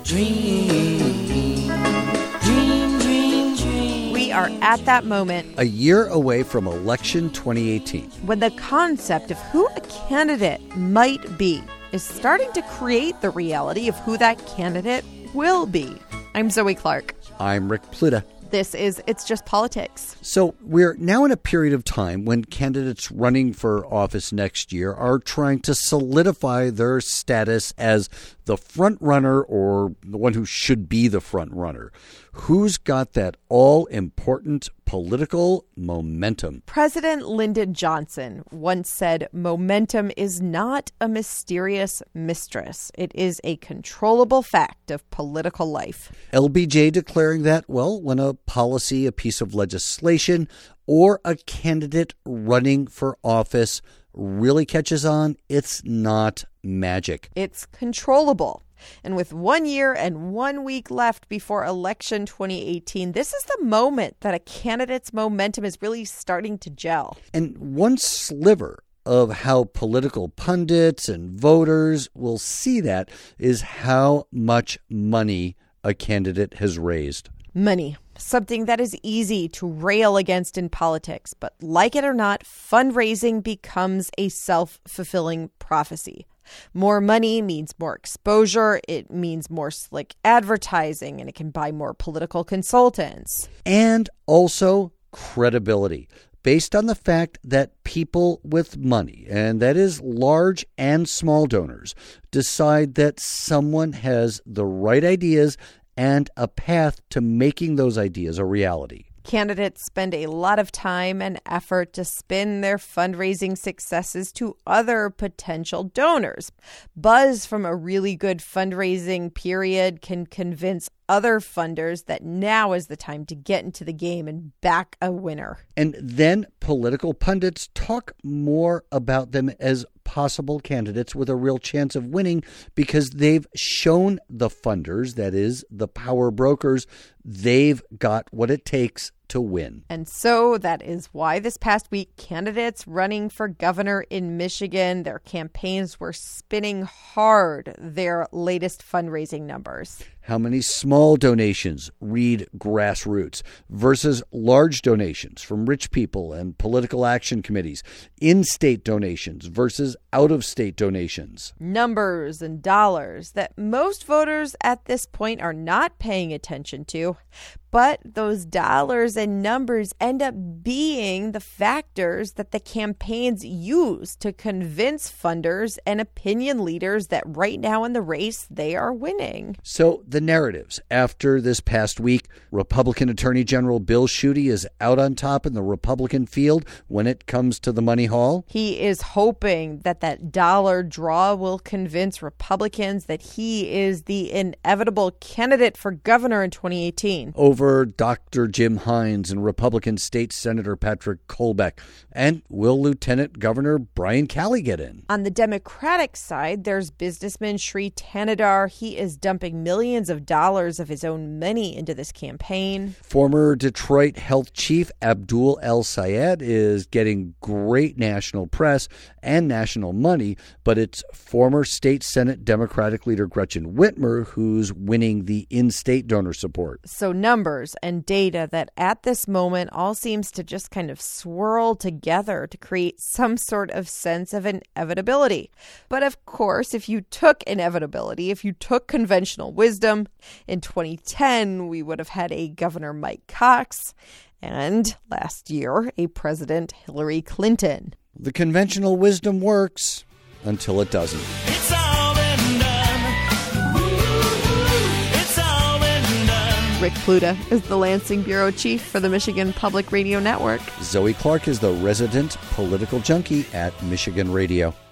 Dream, dream, dream, dream. We are at that moment, A year away from election 2018. when the concept of who a candidate might be is starting to create the reality of who that candidate will be. I'm Zoe Clark. I'm Rick Pluta. This is It's Just Politics. So we're now in a period of time when candidates running for office next year are trying to solidify their status as the front runner or the one who should be the front runner. Who's got that all-important political momentum? President Lyndon Johnson once said, "Momentum is not a mysterious mistress. It is a controllable fact of political life." LBJ declaring that, well, when a policy, a piece of legislation, or a candidate running for office really catches on, it's not magic. It's controllable. And with 1 year and 1 week left before election 2018, this is the moment that a candidate's momentum is really starting to gel. And one sliver of how political pundits and voters will see that is how much money a candidate has raised. Money, something that is easy to rail against in politics. But like it or not, fundraising becomes a self-fulfilling prophecy. More money means more exposure, it means more slick advertising, and it can buy more political consultants. And also credibility, based on the fact that people with money, and that is large and small donors, decide that someone has the right ideas and a path to making those ideas a reality. Candidates spend a lot of time and effort to spin their fundraising successes to other potential donors. Buzz from a really good fundraising period can convince other funders that now is the time to get into the game and back a winner. And then political pundits talk more about them as possible candidates with a real chance of winning because they've shown the funders, that is, the power brokers, they've got what it takes to win. And so that is why this past week, candidates running for governor in Michigan, their campaigns were spinning hard their latest fundraising numbers. How many small donations read grassroots versus large donations from rich people and political action committees, in-state donations versus out-of-state donations. Numbers and dollars that most voters at this point are not paying attention to. But those dollars and numbers end up being the factors that the campaigns use to convince funders and opinion leaders that right now in the race, they are winning. So the narratives after this past week, Republican Attorney General Bill Schuette is out on top in the Republican field when it comes to the money haul. He is hoping that that dollar draw will convince Republicans that he is the inevitable candidate for governor in 2018. Over Dr. Jim Hines and Republican State Senator Patrick Colbeck. And will Lieutenant Governor Brian Calley get in? On the Democratic side, there's businessman Sri Thanedar. He is dumping millions of dollars of his own money into this campaign. Former Detroit Health Chief Abdul El Sayed is getting great national press and national money, but it's former State Senate Democratic leader Gretchen Whitmer who's winning the in-state donor support. So numbers and data that at this moment all seems to just kind of swirl together to create some sort of sense of inevitability. But of course, if you took inevitability, if you took conventional wisdom, in 2010 we would have had a Governor Mike Cox and last year a President Hillary Clinton. The conventional wisdom works until it doesn't. It's all been done. It's all been done. Rick Pluta is the Lansing Bureau Chief for the Michigan Public Radio Network. Zoe Clark is the resident political junkie at Michigan Radio.